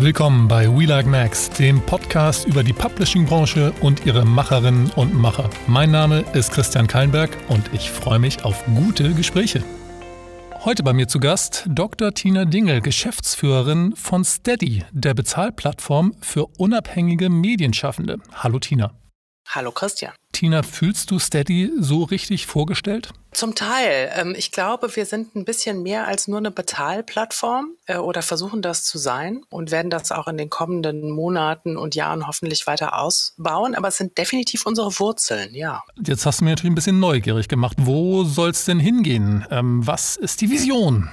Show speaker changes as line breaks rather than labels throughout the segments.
Willkommen bei We Like Max, dem Podcast über die Publishing-Branche und ihre Macherinnen und Macher. Mein Name ist Christian Kallenberg und ich freue mich auf gute Gespräche. Heute bei mir zu Gast Dr. Tina Dingel, Geschäftsführerin von Steady, der Bezahlplattform für unabhängige Medienschaffende. Hallo Tina.
Hallo Christian.
Tina, fühlst du Steady so richtig vorgestellt?
Zum Teil. Ich glaube, wir sind ein bisschen mehr als nur eine Bezahlplattform oder versuchen das zu sein und werden das auch in den kommenden Monaten und Jahren hoffentlich weiter ausbauen. Aber es sind definitiv unsere Wurzeln, ja.
Jetzt hast du mir natürlich ein bisschen neugierig gemacht. Wo soll es denn hingehen? Was ist die Vision?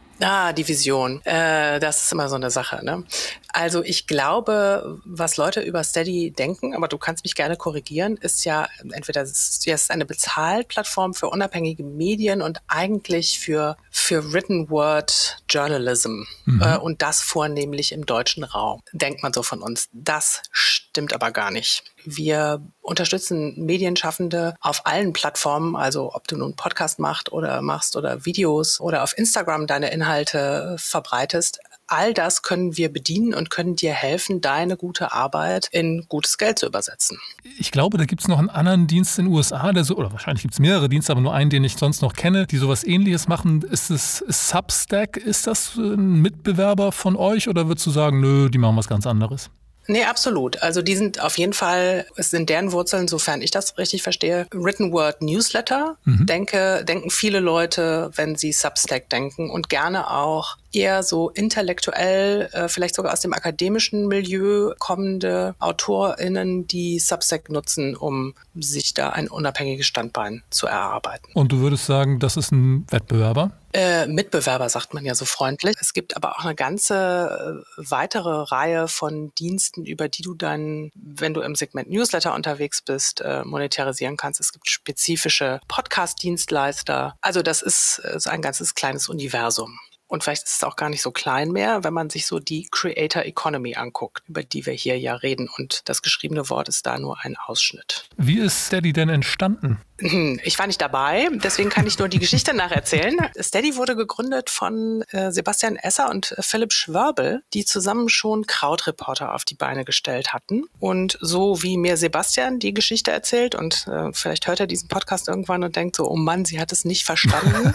Die Vision. Das ist immer so eine Sache, ne? Also ich glaube, was Leute über Steady denken, aber du kannst mich gerne korrigieren, ist ja entweder es ist eine Bezahlplattform für unabhängige Medien und eigentlich für Written Word Journalism und das vornehmlich im deutschen Raum. Denkt man so von uns. Das stimmt aber gar nicht. Wir unterstützen Medienschaffende auf allen Plattformen, also ob du nun einen Podcast machst oder Videos oder auf Instagram deine Inhalte verbreitest. All das können wir bedienen und können dir helfen, deine gute Arbeit in gutes Geld zu übersetzen.
Ich glaube, da gibt es noch einen anderen Dienst in den USA, oder wahrscheinlich gibt es mehrere Dienste, aber nur einen, den ich sonst noch kenne, die sowas Ähnliches machen. Ist Substack, ist das ein Mitbewerber von euch oder würdest du sagen, nö, die machen was ganz anderes?
Nee, absolut. Also die sind auf jeden Fall, es sind deren Wurzeln, sofern ich das richtig verstehe, Written Word Newsletter. Denken viele Leute, wenn sie Substack denken und gerne auch eher so intellektuell, vielleicht sogar aus dem akademischen Milieu kommende AutorInnen, die Substack nutzen, um sich da ein unabhängiges Standbein zu erarbeiten.
Und du würdest sagen, das ist ein Wettbewerber?
Mitbewerber sagt man ja so freundlich. Es gibt aber auch eine ganze weitere Reihe von Diensten, über die du dann, wenn du im Segment Newsletter unterwegs bist, monetarisieren kannst. Es gibt spezifische Podcast-Dienstleister. Also das ist so ein ganzes kleines Universum. Und vielleicht ist es auch gar nicht so klein mehr, wenn man sich so die Creator Economy anguckt, über die wir hier ja reden. Und das geschriebene Wort ist da nur ein Ausschnitt.
Wie ist Steady denn entstanden?
Ich war nicht dabei, deswegen kann ich nur die Geschichte nacherzählen. Steady wurde gegründet von Sebastian Esser und Philipp Schwörbel, die zusammen schon Krautreporter auf die Beine gestellt hatten. Und so wie mir Sebastian die Geschichte erzählt und vielleicht hört er diesen Podcast irgendwann und denkt so, oh Mann, sie hat es nicht verstanden.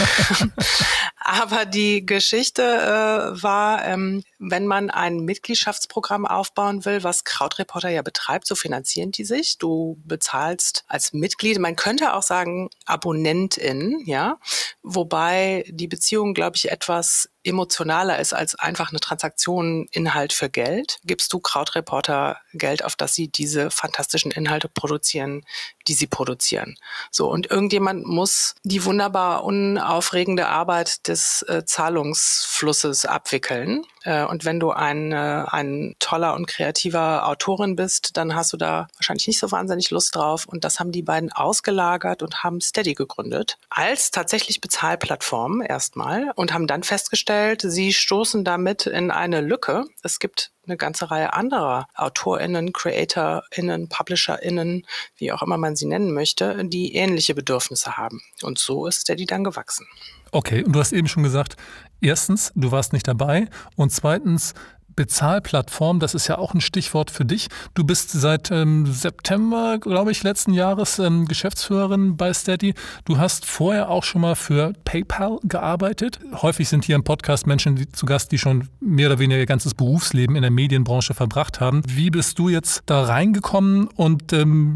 Aber die Geschichte war, wenn man ein Mitgliedschaftsprogramm aufbauen will, was Krautreporter ja betreibt, so finanzieren die sich. Du bezahlst als Mitglied, man könnte auch sagen Abonnentin, ja, wobei die Beziehung, glaube ich, etwas emotionaler ist als einfach eine Transaktion Inhalt für Geld. Gibst du Krautreporter Geld, auf das sie diese fantastischen Inhalte produzieren, die sie produzieren. So, und irgendjemand muss die wunderbar unaufregende Arbeit des Zahlungsflusses abwickeln. Und wenn du ein toller und kreativer Autorin bist, dann hast du da wahrscheinlich nicht so wahnsinnig Lust drauf. Und das haben die beiden ausgelagert und haben Steady gegründet. Als tatsächlich Bezahlplattform erstmal und haben dann festgestellt, sie stoßen damit in eine Lücke. Es gibt eine ganze Reihe anderer AutorInnen, CreatorInnen, PublisherInnen, wie auch immer man sie nennen möchte, die ähnliche Bedürfnisse haben. Und so ist Steady dann gewachsen.
Okay, und du hast eben schon gesagt, erstens, du warst nicht dabei und zweitens, Bezahlplattform, das ist ja auch ein Stichwort für dich. Du bist seit September, glaube ich, letzten Jahres Geschäftsführerin bei Steady. Du hast vorher auch schon mal für PayPal gearbeitet. Häufig sind hier im Podcast Menschen zu Gast, die schon mehr oder weniger ihr ganzes Berufsleben in der Medienbranche verbracht haben. Wie bist du jetzt da reingekommen und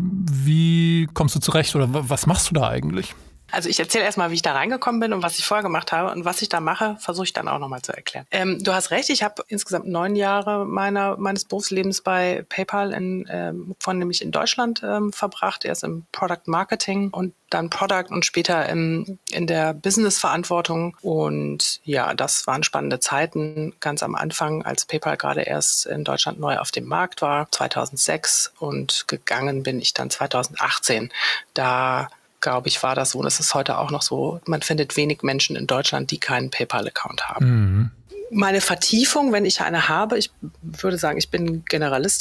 wie kommst du zurecht oder was machst du da eigentlich?
Also ich erzähle erstmal, wie ich da reingekommen bin und was ich vorher gemacht habe und was ich da mache, versuche ich dann auch nochmal zu erklären. Du hast recht, ich habe insgesamt 9 Jahre meines Berufslebens bei PayPal vornehmlich in Deutschland verbracht, erst im Product Marketing und dann Product und später in der Business-Verantwortung. Und ja, das waren spannende Zeiten, ganz am Anfang, als PayPal gerade erst in Deutschland neu auf dem Markt war, 2006, und gegangen bin ich dann 2018. Da glaube ich, war das so. Und es ist heute auch noch so. Man findet wenig Menschen in Deutschland, die keinen PayPal-Account haben. Meine Vertiefung, wenn ich eine habe, ich würde sagen, ich bin Generalistin,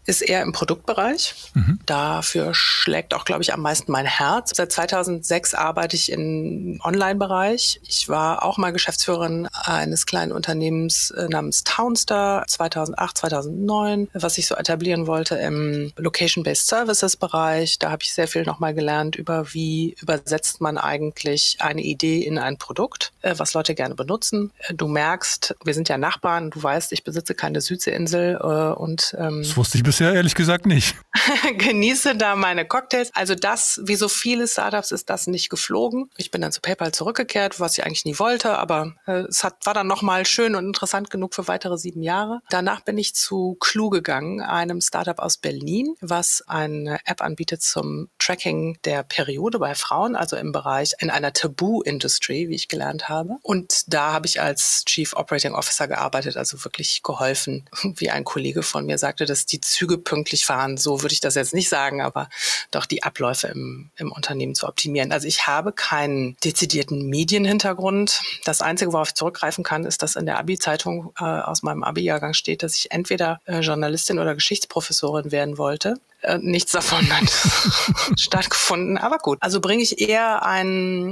ist eher im Produktbereich. Dafür schlägt auch, glaube ich, am meisten mein Herz. Seit 2006 arbeite ich im Online-Bereich. Ich war auch mal Geschäftsführerin eines kleinen Unternehmens namens Townstar 2008, 2009, was ich so etablieren wollte im Location-Based Services-Bereich. Da habe ich sehr viel nochmal gelernt über, wie übersetzt man eigentlich eine Idee in ein Produkt, was Leute gerne benutzen. Du merkst, wir sind ja Nachbarn, du weißt, ich besitze keine Südseeinsel und
das wusste ich bisher ehrlich gesagt nicht.
genieße da meine Cocktails. Also das, wie so viele Startups, ist das nicht geflogen. Ich bin dann zu PayPal zurückgekehrt, was ich eigentlich nie wollte, aber war dann nochmal schön und interessant genug für weitere 7 Jahre. Danach bin ich zu Clue gegangen, einem Startup aus Berlin, was eine App anbietet zum Tracking der Periode bei Frauen, also im Bereich in einer Tabu-Industry, wie ich gelernt habe. Und da habe ich als Chief Operating Officer gearbeitet, also wirklich geholfen, wie ein Kollege von mir sagte, dass die Züge pünktlich fahren. So würde ich das jetzt nicht sagen, aber doch die Abläufe im Unternehmen zu optimieren. Also ich habe keinen dezidierten Medienhintergrund. Das Einzige, worauf ich zurückgreifen kann, ist, dass in der Abi-Zeitung aus meinem Abi-Jahrgang steht, dass ich entweder Journalistin oder Geschichtsprofessorin werden wollte. Nichts davon hat stattgefunden, aber gut. Also bringe ich eher ein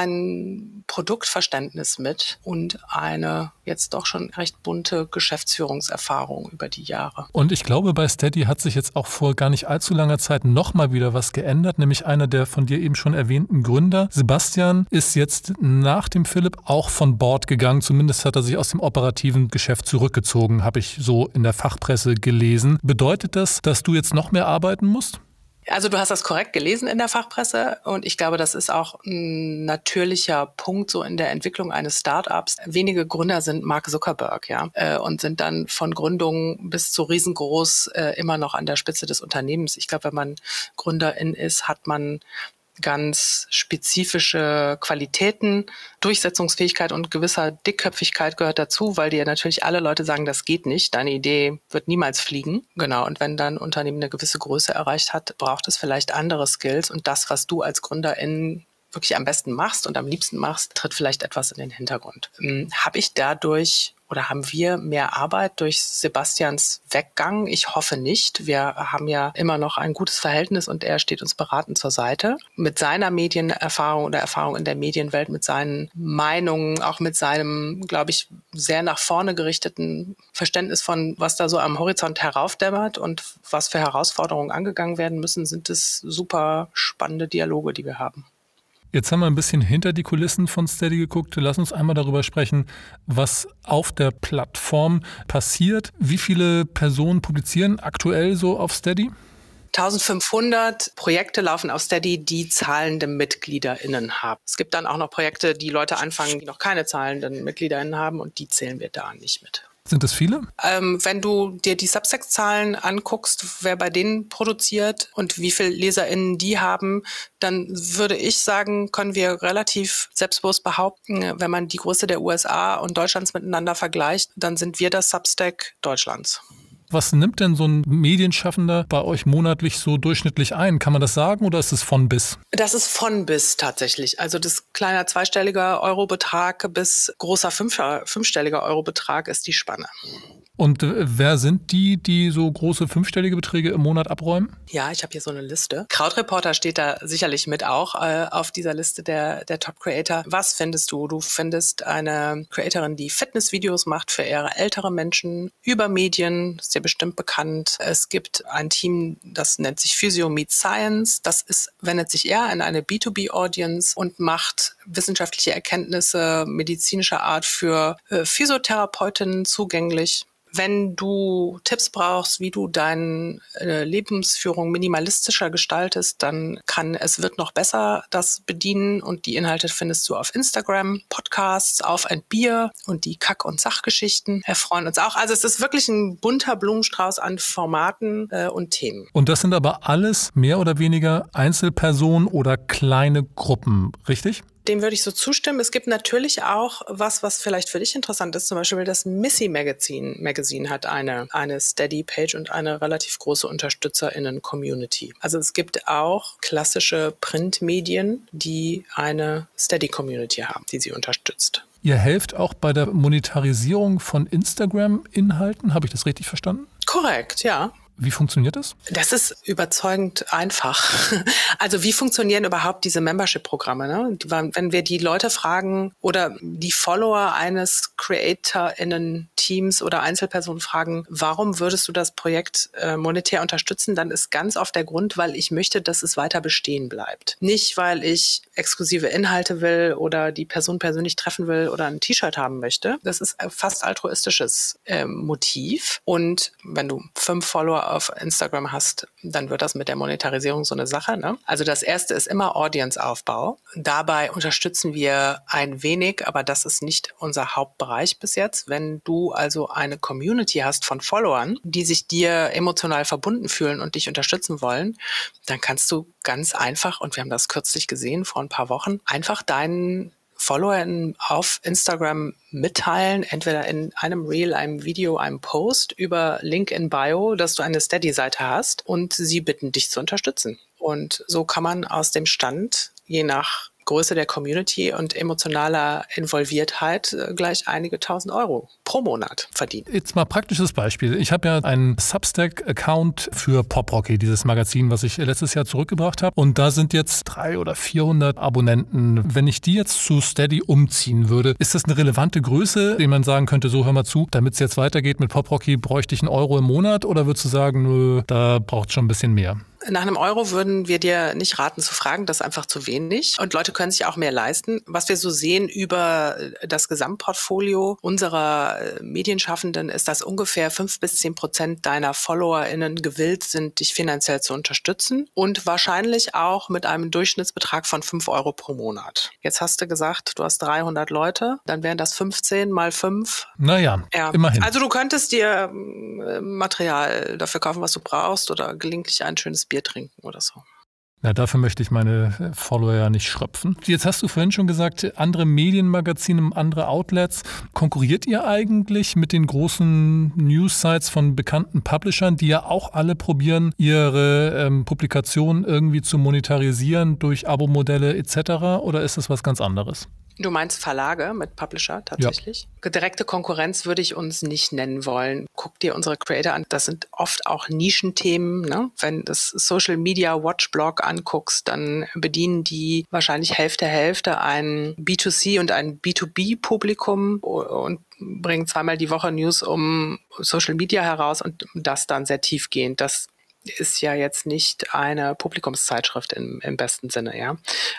Online-Produktverständnis mit und eine jetzt doch schon recht bunte Geschäftsführungserfahrung über die Jahre.
Und ich glaube, bei Steady hat sich jetzt auch vor gar nicht allzu langer Zeit nochmal wieder was geändert, nämlich einer der von dir eben schon erwähnten Gründer, Sebastian, ist jetzt nach dem Philipp auch von Bord gegangen. Zumindest hat er sich aus dem operativen Geschäft zurückgezogen, habe ich so in der Fachpresse gelesen. Bedeutet das, dass du jetzt noch mehr arbeiten musst?
Also du hast das korrekt gelesen in der Fachpresse und ich glaube, das ist auch ein natürlicher Punkt so in der Entwicklung eines Startups. Wenige Gründer sind Mark Zuckerberg, ja, und sind dann von Gründung bis zu riesengroß immer noch an der Spitze des Unternehmens. Ich glaube, wenn man Gründerin ist, hat man ganz spezifische Qualitäten, Durchsetzungsfähigkeit und gewisser Dickköpfigkeit gehört dazu, weil dir natürlich alle Leute sagen, das geht nicht, deine Idee wird niemals fliegen. Genau, und wenn dann ein Unternehmen eine gewisse Größe erreicht hat, braucht es vielleicht andere Skills und das, was du als Gründerin wirklich am besten machst und am liebsten machst, tritt vielleicht etwas in den Hintergrund. Habe ich dadurch oder haben wir mehr Arbeit durch Sebastians Weggang? Ich hoffe nicht. Wir haben ja immer noch ein gutes Verhältnis und er steht uns beratend zur Seite. Mit seiner Medienerfahrung oder Erfahrung in der Medienwelt, mit seinen Meinungen, auch mit seinem, glaube ich, sehr nach vorne gerichteten Verständnis von, was da so am Horizont heraufdämmert und was für Herausforderungen angegangen werden müssen, sind es super spannende Dialoge, die wir haben.
Jetzt haben wir ein bisschen hinter die Kulissen von Steady geguckt. Lass uns einmal darüber sprechen, was auf der Plattform passiert. Wie viele Personen publizieren aktuell so auf Steady?
1500 Projekte laufen auf Steady, die zahlende MitgliederInnen haben. Es gibt dann auch noch Projekte, die Leute anfangen, die noch keine zahlenden MitgliederInnen haben und die zählen wir da nicht mit.
Sind das viele?
Wenn du dir die Substack-Zahlen anguckst, wer bei denen produziert und wie viele LeserInnen die haben, dann würde ich sagen, können wir relativ selbstbewusst behaupten, wenn man die Größe der USA und Deutschlands miteinander vergleicht, dann sind wir das Substack Deutschlands.
Was nimmt denn so ein Medienschaffender bei euch monatlich so durchschnittlich ein? Kann man das sagen oder ist es von bis?
Das ist von bis tatsächlich. Also das kleiner zweistelliger Eurobetrag bis großer fünfstelliger Eurobetrag ist die Spanne.
Und wer sind die so große fünfstellige Beträge im Monat abräumen?
Ja, ich habe hier so eine Liste. Krautreporter steht da sicherlich mit auch auf dieser Liste der Top-Creator. Was findest du? Du findest eine Creatorin, die Fitnessvideos macht für eher ältere Menschen über Medien, ist dir bestimmt bekannt. Es gibt ein Team, das nennt sich Physio Meets Science. Wendet sich eher an eine B2B-Audience und macht wissenschaftliche Erkenntnisse medizinischer Art für Physiotherapeutinnen zugänglich. Wenn du Tipps brauchst, wie du deine Lebensführung minimalistischer gestaltest, dann kann Es wird noch besser das bedienen und die Inhalte findest du auf Instagram, Podcasts, Auf ein Bier und die Kack- und Sachgeschichten erfreuen uns auch. Also es ist wirklich ein bunter Blumenstrauß an Formaten und Themen.
Und das sind aber alles mehr oder weniger Einzelpersonen oder kleine Gruppen, richtig?
Dem würde ich so zustimmen. Es gibt natürlich auch was vielleicht für dich interessant ist. Zum Beispiel das Missy Magazine hat eine Steady-Page und eine relativ große UnterstützerInnen-Community. Also es gibt auch klassische Printmedien, die eine Steady-Community haben, die sie unterstützt.
Ihr helft auch bei der Monetarisierung von Instagram-Inhalten. Habe ich das richtig verstanden?
Korrekt, ja.
Wie funktioniert das?
Das ist überzeugend einfach. Also wie funktionieren überhaupt diese Membership-Programme? Ne? Wenn wir die Leute fragen oder die Follower eines CreatorInnen-Teams oder Einzelpersonen fragen, warum würdest du das Projekt monetär unterstützen, dann ist ganz oft der Grund, weil ich möchte, dass es weiter bestehen bleibt. Nicht, weil ich exklusive Inhalte will oder die Person persönlich treffen will oder ein T-Shirt haben möchte. Das ist fast altruistisches Motiv. Und wenn du 5 Follower auf Instagram hast, dann wird das mit der Monetarisierung so eine Sache. Ne? Also das erste ist immer Audience-Aufbau. Dabei unterstützen wir ein wenig, aber das ist nicht unser Hauptbereich bis jetzt. Wenn du also eine Community hast von Followern, die sich dir emotional verbunden fühlen und dich unterstützen wollen, dann kannst du ganz einfach, und wir haben das kürzlich gesehen vor ein paar Wochen, einfach deinen Followern auf Instagram mitteilen, entweder in einem Reel, einem Video, einem Post über Link in Bio, dass du eine Steady-Seite hast und sie bitten, dich zu unterstützen. Und so kann man aus dem Stand, je nach Größe der Community und emotionaler Involviertheit gleich einige tausend Euro pro Monat verdienen.
Jetzt mal praktisches Beispiel. Ich habe ja einen Substack-Account für PopRocky, dieses Magazin, was ich letztes Jahr zurückgebracht habe. Und da sind jetzt 300 oder 400 Abonnenten. Wenn ich die jetzt zu Steady umziehen würde, ist das eine relevante Größe, die man sagen könnte, so hör mal zu, damit es jetzt weitergeht mit PopRocky, bräuchte ich €1 im Monat? Oder würdest du sagen, nö, da braucht es schon ein bisschen mehr?
Nach einem Euro würden wir dir nicht raten zu fragen, das ist einfach zu wenig. Und Leute können sich auch mehr leisten. Was wir so sehen über das Gesamtportfolio unserer Medienschaffenden ist, dass ungefähr 5-10% deiner FollowerInnen gewillt sind, dich finanziell zu unterstützen und wahrscheinlich auch mit einem Durchschnittsbetrag von 5 Euro pro Monat. Jetzt hast du gesagt, du hast 300 Leute, dann wären das 15 mal 5.
Naja,
ja.
Immerhin.
Also du könntest dir Material dafür kaufen, was du brauchst oder gelegentlich ein schönes Bier trinken oder so.
Ja, dafür möchte ich meine Follower ja nicht schröpfen. Jetzt hast du vorhin schon gesagt, andere Medienmagazine, andere Outlets. Konkurriert ihr eigentlich mit den großen News-Sites von bekannten Publishern, die ja auch alle probieren, ihre Publikationen irgendwie zu monetarisieren durch Abo-Modelle etc.? Oder ist das was ganz anderes?
Du meinst Verlage mit Publisher tatsächlich? Ja. Direkte Konkurrenz würde ich uns nicht nennen wollen. Guck dir unsere Creator an. Das sind oft auch Nischenthemen. Ne? Wenn du das Social Media Watch Blog anguckst, dann bedienen die wahrscheinlich Hälfte ein B2C und ein B2B-Publikum und bringen zweimal die Woche News um Social Media heraus und das dann sehr tiefgehend. Das ist ja jetzt nicht eine Publikumszeitschrift im besten Sinne. Ja.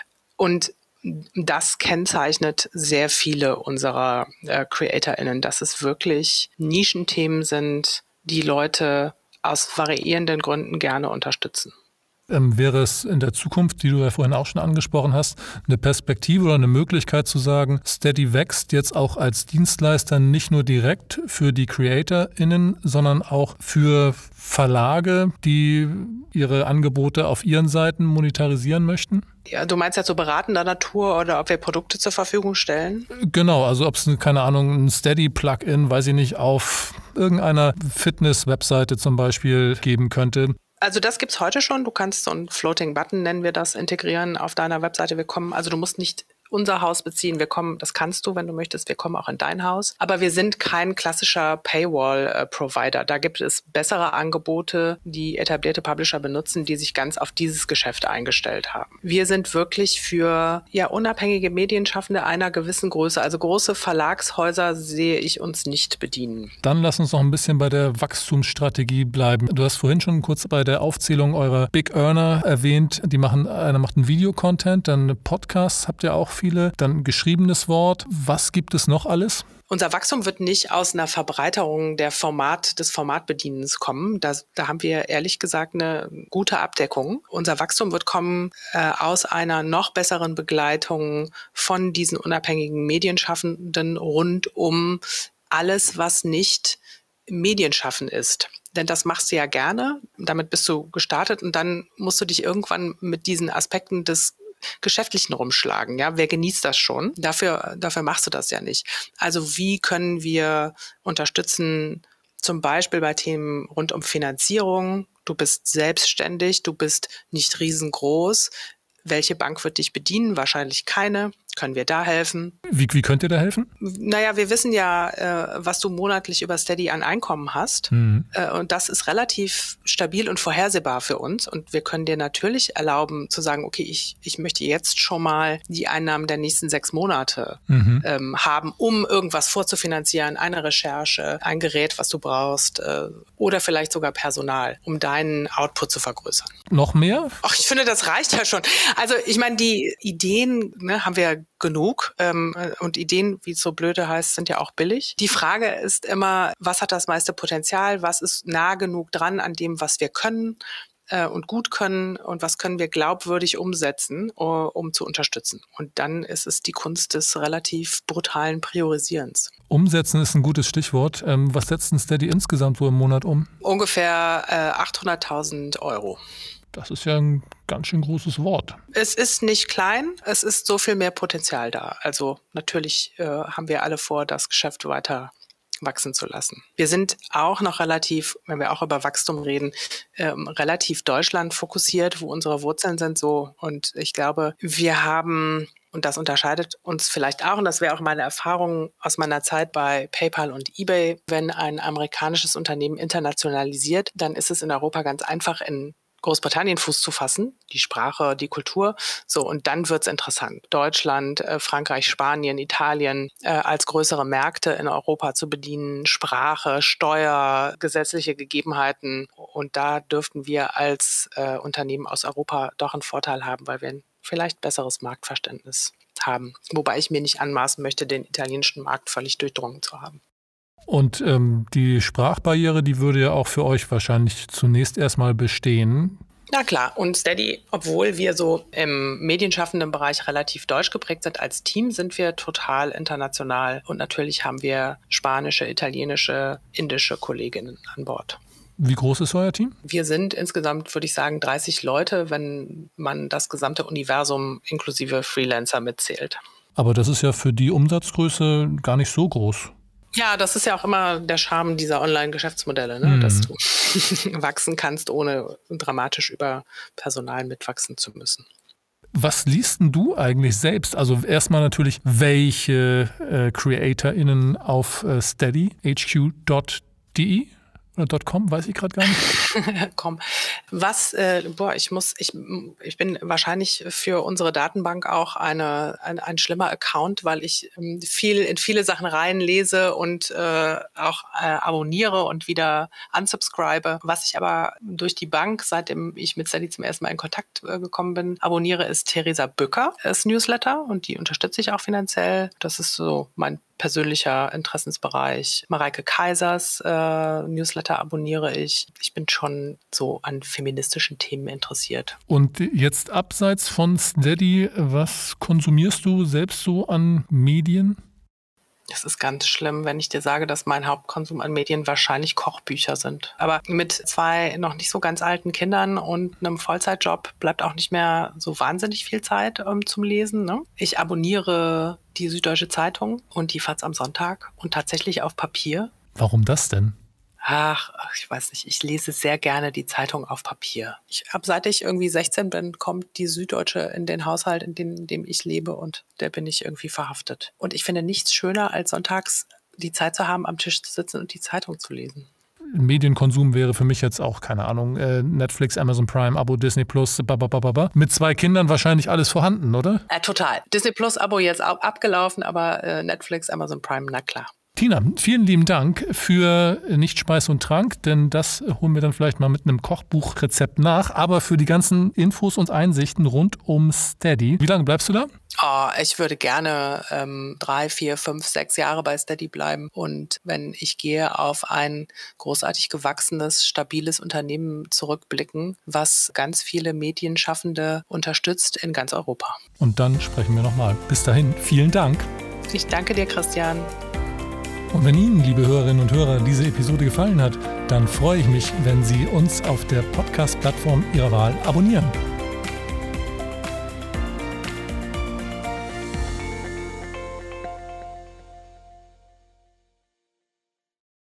Und das kennzeichnet sehr viele unserer CreatorInnen, dass es wirklich Nischenthemen sind, die Leute aus variierenden Gründen gerne unterstützen.
Wäre es in der Zukunft, die du ja vorhin auch schon angesprochen hast, eine Perspektive oder eine Möglichkeit zu sagen, Steady wächst jetzt auch als Dienstleister nicht nur direkt für die CreatorInnen, sondern auch für Verlage, die ihre Angebote auf ihren Seiten monetarisieren möchten?
Ja, du meinst jetzt so beratender Natur oder ob wir Produkte zur Verfügung stellen?
Genau, also ob es, keine Ahnung, ein Steady-Plugin, weiß ich nicht, auf irgendeiner Fitness-Webseite zum Beispiel geben könnte.
Also das gibt's heute schon. Du kannst so einen Floating Button, nennen wir das, integrieren auf deiner Webseite. Du musst nicht unser Haus beziehen. Das kannst du, wenn du möchtest. Wir kommen auch in dein Haus. Aber wir sind kein klassischer Paywall-Provider. Da gibt es bessere Angebote, die etablierte Publisher benutzen, die sich ganz auf dieses Geschäft eingestellt haben. Wir sind wirklich für unabhängige Medienschaffende einer gewissen Größe. Also große Verlagshäuser sehe ich uns nicht bedienen.
Dann lass uns noch ein bisschen bei der Wachstumsstrategie bleiben. Du hast vorhin schon kurz bei der Aufzählung eurer Big Earner erwähnt. Einer macht einen Videocontent, dann Podcasts habt ihr auch viele, dann geschriebenes Wort. Was gibt es noch alles?
Unser Wachstum wird nicht aus einer Verbreiterung des Formatbedienens kommen. Da haben wir ehrlich gesagt eine gute Abdeckung. Unser Wachstum wird kommen aus einer noch besseren Begleitung von diesen unabhängigen Medienschaffenden rund um alles, was nicht Medienschaffen ist. Denn das machst du ja gerne, damit bist du gestartet und dann musst du dich irgendwann mit diesen Aspekten des Geschäftlichen rumschlagen. Ja, wer genießt das schon? Dafür machst du das ja nicht. Also wie können wir unterstützen, zum Beispiel bei Themen rund um Finanzierung? Du bist selbstständig, du bist nicht riesengroß. Welche Bank wird dich bedienen? Wahrscheinlich keine. können wir da helfen?
Wie könnt ihr da helfen?
Naja, wir wissen ja, was du monatlich über Steady an Einkommen hast. Und das ist relativ stabil und vorhersehbar für uns. Und wir können dir natürlich erlauben zu sagen, okay, ich möchte jetzt schon mal die Einnahmen der nächsten 6 Monate haben, um irgendwas vorzufinanzieren, eine Recherche, ein Gerät, was du brauchst, oder vielleicht sogar Personal, um deinen Output zu vergrößern.
Noch mehr?
Ach, ich finde, das reicht ja schon. Also ich meine, die Ideen haben wir genug und Ideen, wie es so blöde heißt, sind ja auch billig. Die Frage ist immer, was hat das meiste Potenzial, was ist nah genug dran an dem, was wir können und gut können und was können wir glaubwürdig umsetzen, um zu unterstützen. Und dann ist es die Kunst des relativ brutalen Priorisierens.
Umsetzen ist ein gutes Stichwort. Was setzt ein Steady insgesamt wohl im Monat um?
Ungefähr 800.000 €.
Das ist ja ein ganz schön großes Wort.
Es ist nicht klein, es ist so viel mehr Potenzial da. Also natürlich haben wir alle vor, das Geschäft weiter wachsen zu lassen. Wir sind auch noch relativ, wenn wir auch über Wachstum reden, relativ Deutschland fokussiert, wo unsere Wurzeln sind so. Und ich glaube, wir haben, und das unterscheidet uns vielleicht auch, und das wäre auch meine Erfahrung aus meiner Zeit bei PayPal und eBay, wenn ein amerikanisches Unternehmen internationalisiert, dann ist es in Europa ganz einfach, in Großbritannien Fuß zu fassen, die Sprache, die Kultur, so, und dann wird's interessant. Deutschland, Frankreich, Spanien, Italien als größere Märkte in Europa zu bedienen, Sprache, Steuer, gesetzliche Gegebenheiten, und da dürften wir als Unternehmen aus Europa doch einen Vorteil haben, weil wir ein vielleicht besseres Marktverständnis haben, wobei ich mir nicht anmaßen möchte, den italienischen Markt völlig durchdrungen zu haben.
Und die Sprachbarriere, die würde ja auch für euch wahrscheinlich zunächst erstmal bestehen.
Na klar, und Steady, obwohl wir so im medienschaffenden Bereich relativ deutsch geprägt sind, als Team sind wir total international. Und natürlich haben wir spanische, italienische, indische Kolleginnen an Bord.
Wie groß ist euer Team?
Wir sind insgesamt, würde ich sagen, 30 Leute, wenn man das gesamte Universum inklusive Freelancer mitzählt.
Aber das ist ja für die Umsatzgröße gar nicht so groß.
Ja, das ist ja auch immer der Charme dieser Online-Geschäftsmodelle, ne? Dass du wachsen kannst, ohne dramatisch über Personal mitwachsen zu müssen.
Was liest denn du eigentlich selbst? Also erstmal natürlich, welche CreatorInnen auf Steady, hq.de oder .com, weiß ich gerade gar nicht.
Komm, was, ich bin wahrscheinlich für unsere Datenbank auch ein schlimmer Account, weil ich in viele Sachen reinlese und auch abonniere und wieder unsubscribe. Was ich aber durch die Bank, seitdem ich mit Steady zum ersten Mal in Kontakt gekommen bin, abonniere, ist Theresa Bücker, das Newsletter, und die unterstütze ich auch finanziell. Das ist so mein persönlicher Interessensbereich. Mareike Kaisers Newsletter abonniere ich. Ich bin schon so an feministischen Themen interessiert.
Und jetzt abseits von Steady, was konsumierst du selbst so an Medien?
Es ist ganz schlimm, wenn ich dir sage, dass mein Hauptkonsum an Medien wahrscheinlich Kochbücher sind. Aber mit 2 noch nicht so ganz alten Kindern und einem Vollzeitjob bleibt auch nicht mehr so wahnsinnig viel Zeit zum Lesen, ne? Ich abonniere die Süddeutsche Zeitung und die FAZ am Sonntag und tatsächlich auf Papier.
Warum das denn?
Ach, ich weiß nicht, ich lese sehr gerne die Zeitung auf Papier. Seit ich irgendwie 16 bin, kommt die Süddeutsche in den Haushalt, in dem ich lebe, und der bin ich irgendwie verhaftet. Und ich finde nichts schöner, als sonntags die Zeit zu haben, am Tisch zu sitzen und die Zeitung zu lesen.
Medienkonsum wäre für mich jetzt auch, keine Ahnung, Netflix, Amazon Prime, Abo, Disney Plus, mit 2 Kindern wahrscheinlich alles vorhanden, oder?
Total. Disney Plus Abo jetzt auch abgelaufen, aber Netflix, Amazon Prime, na klar.
Tina, vielen lieben Dank für Nicht Speis und Trank, denn das holen wir dann vielleicht mal mit einem Kochbuchrezept nach. Aber für die ganzen Infos und Einsichten rund um Steady, wie lange bleibst du da?
Ich würde gerne 3, 4, 5, 6 Jahre bei Steady bleiben. Und wenn ich gehe, auf ein großartig gewachsenes, stabiles Unternehmen zurückblicken, was ganz viele Medienschaffende unterstützt in ganz Europa.
Und dann sprechen wir nochmal. Bis dahin, vielen Dank.
Ich danke dir, Christian.
Und wenn Ihnen, liebe Hörerinnen und Hörer, diese Episode gefallen hat, dann freue ich mich, wenn Sie uns auf der Podcast-Plattform Ihrer Wahl abonnieren.